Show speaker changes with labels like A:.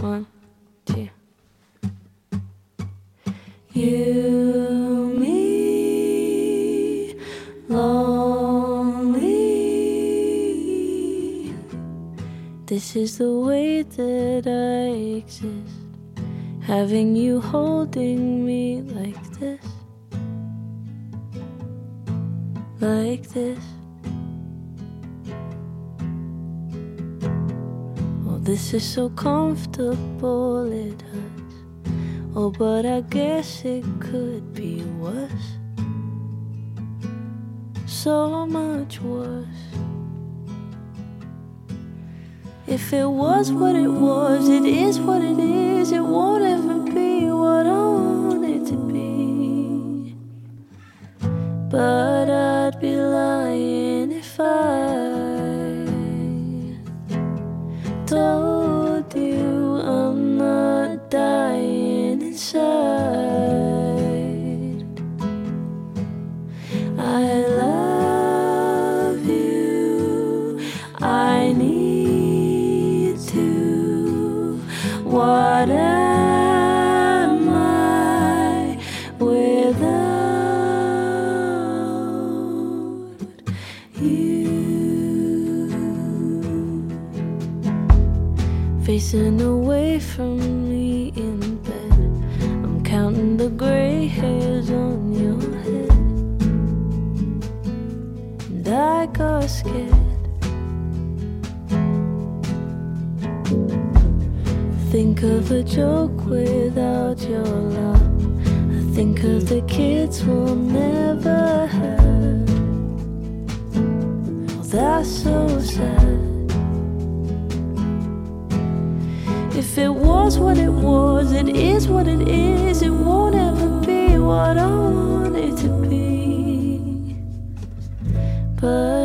A: 1, 2. You, me, lonely. This is the way that I exist. Having you holding me like this. Like this. Oh, this is so comfortable it hurts. Oh, but I guess it could be worse. So much worse. If it was what it was, it is what it is. It won't ever be what I want it to be. But I'd be lying if I told you I'm not dying inside. I love you. I need to. What am I without you? Facing away from me in bed, I'm counting the gray hairs on your head, and I got scared. Think of a joke without your love. I think of the kids we'll never have. Oh, that's so sad. If it was what it was, it is what it is. It won't ever be what I want it to be. But